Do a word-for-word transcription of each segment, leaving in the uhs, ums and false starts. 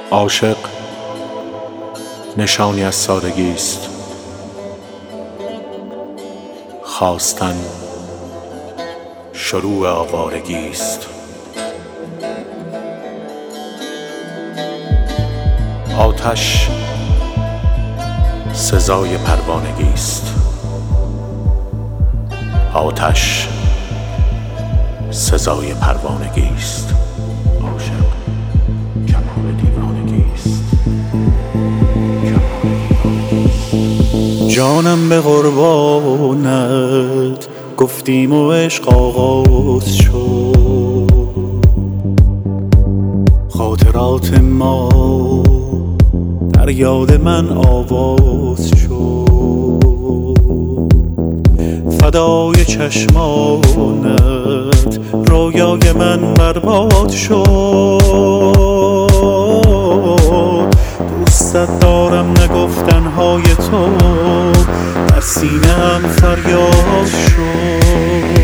عاشق نشانی از سادگی است، خواستن شروع آوارگی است. آتش سزای پروانگی است، آتش سزای پروانگی است. عاشق کمال دیوانگی است. جانم به قربانت گفتیم و عشق آغاز شد، خاطرات ما در یاد من آواز شد، فدای چشمانت رویای من برباد شد. دوستت دارم نگفتنهای تو در سینه‌ام فریاد شد.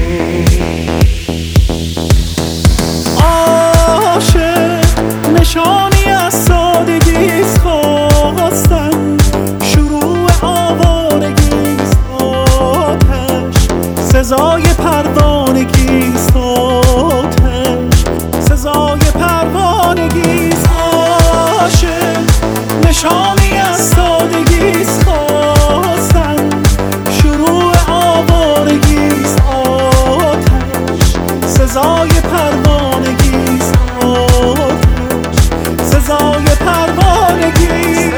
عاشق نشانی از سادگیست، خواستن شروع آوارگیست. آتش سزای پروانگیست، آتش سزای پروانگیست. عاشق نشانی از سادگیست، خواستن شروع آوارگیست. آتش سزای پروانگیست، آتش سزای پروانگیست.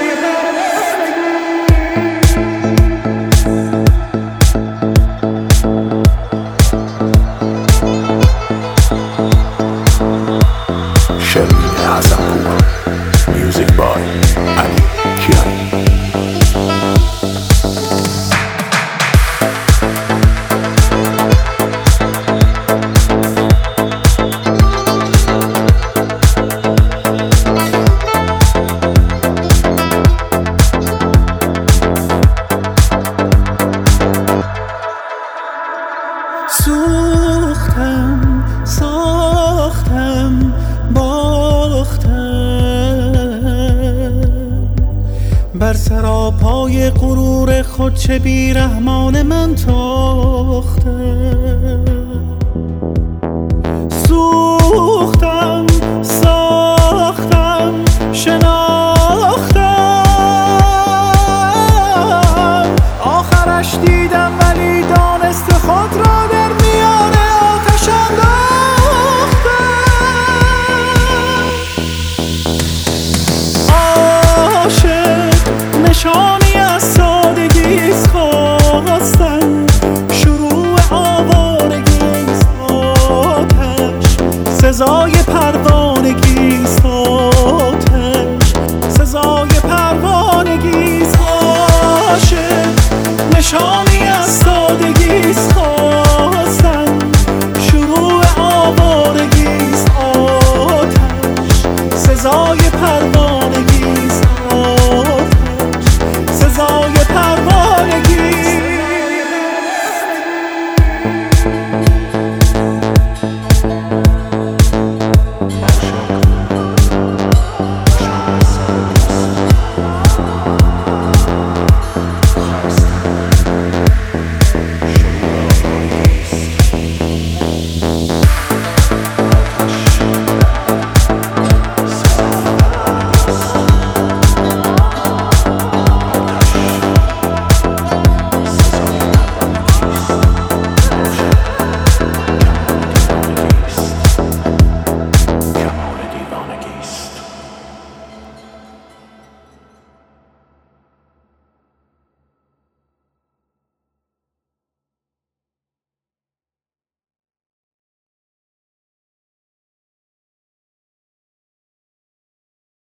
شرمین حسن‌پور، میوزیک بای علی کیانی. سوختم ساختم باختم، بر سراپای غرور خود چه بیرحمان من تاختم. سوختم ساختم شناختم، آخرش دیدم ولی دانست خود را در میان آتش انداختم. عاشق نشانی از سادگیست، خواستن شروع آوارگیست. آتش سزای پروانگیست، آتش سزای پروانگیست. عاشق نشانی